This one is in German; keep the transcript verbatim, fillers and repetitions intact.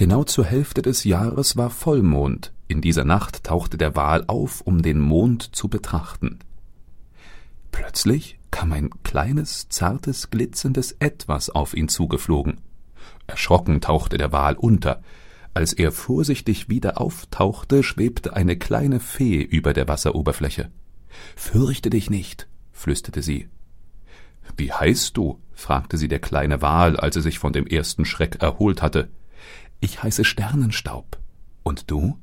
Genau zur Hälfte des Jahres war Vollmond. In dieser Nacht tauchte der Wal auf, um den Mond zu betrachten. Plötzlich kam ein kleines, zartes, glitzerndes Etwas auf ihn zugeflogen. Erschrocken tauchte der Wal unter. Als er vorsichtig wieder auftauchte, schwebte eine kleine Fee über der Wasseroberfläche. »Fürchte dich nicht«, flüsterte sie. »Wie heißt du?« fragte sie der kleine Wal, als er sich von dem ersten Schreck erholt hatte. »Ich heiße Sternenstaub. Und du?«